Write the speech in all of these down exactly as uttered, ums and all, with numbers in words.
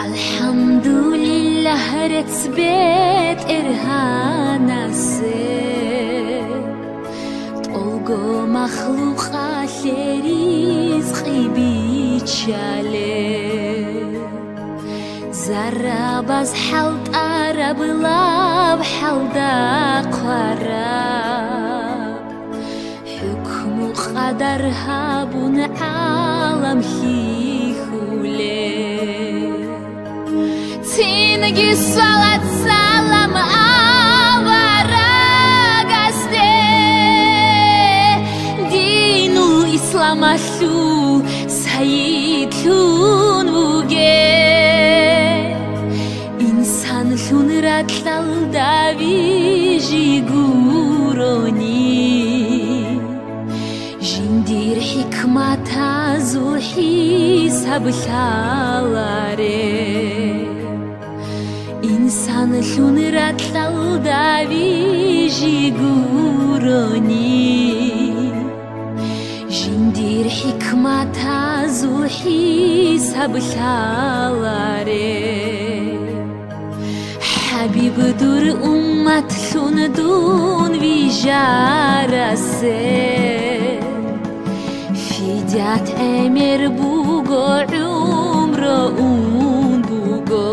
Alhamdulillah retsbet erhanase Tolgo makhluqa leriz qibichale Zarabaz halt arab lab halda qarab Hukmu qadar habun alam hihule Tingi salat salam avaragaste Dinul Islam aslu sayidlun uge İnsan lunratlal daviji guroni Jindir hikmata zuhi sablalare İnsan lunratlal daviji guroni Jindir hikmata zuhi sablalare Habib dur ummat lundun vijarase Fidyat emir bugo umro un bugo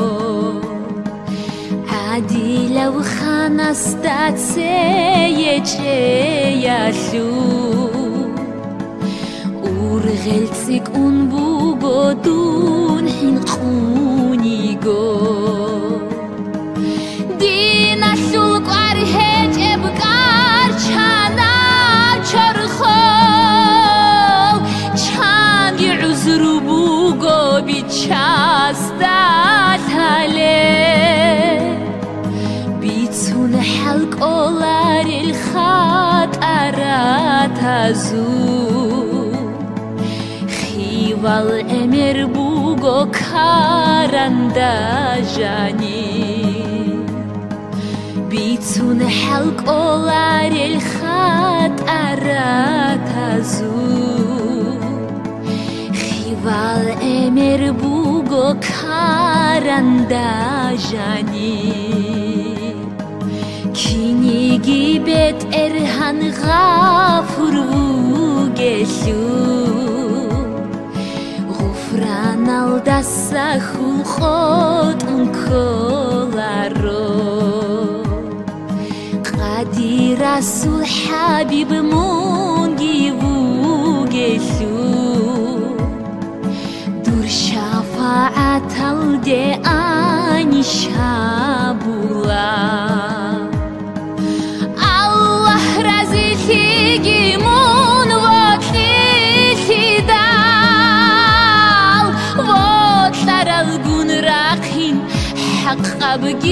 Adila و خانستات سيجيالو ورغلتك اون بوغو دون حين قونيغو دينا شلق وارهج ابقار چانا چرخو چان يعزر بوغو بيچاستات هاله بيتون حلق أولار الخطرات هزو خيوال أمر بوغو كارندا جاني بيتون حلق أولار الخطرات هزو خيوال أمر بوغو كارندا جاني Kini gibet erhan gafur vugelu Gufran aldassa khulqot unkolaro Qadi rasul habib mungi vugelu Dur shafaat alde ani shabula Тигимун وكتدال وطلرالغون راقين حق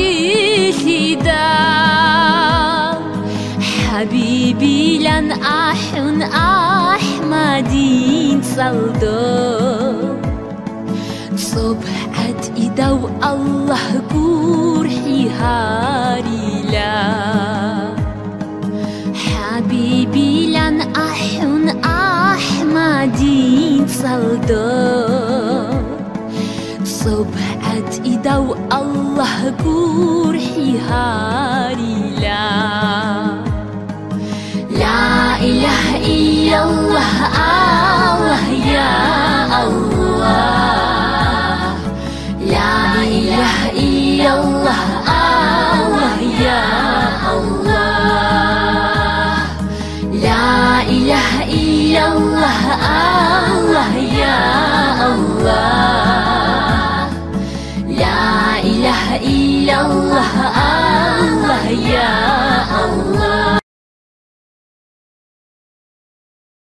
بجيتدال حبيبي لن أحن أحمدين صلدو صبحت إدو الله قرحي هاريلا حبيبي لن أحن أحمدين صلدو صبحت إدو الله قرحي هاريلا لا إله إلا الله الله يا الله لا إله إلا الله الله يا الله لا إله إلا الله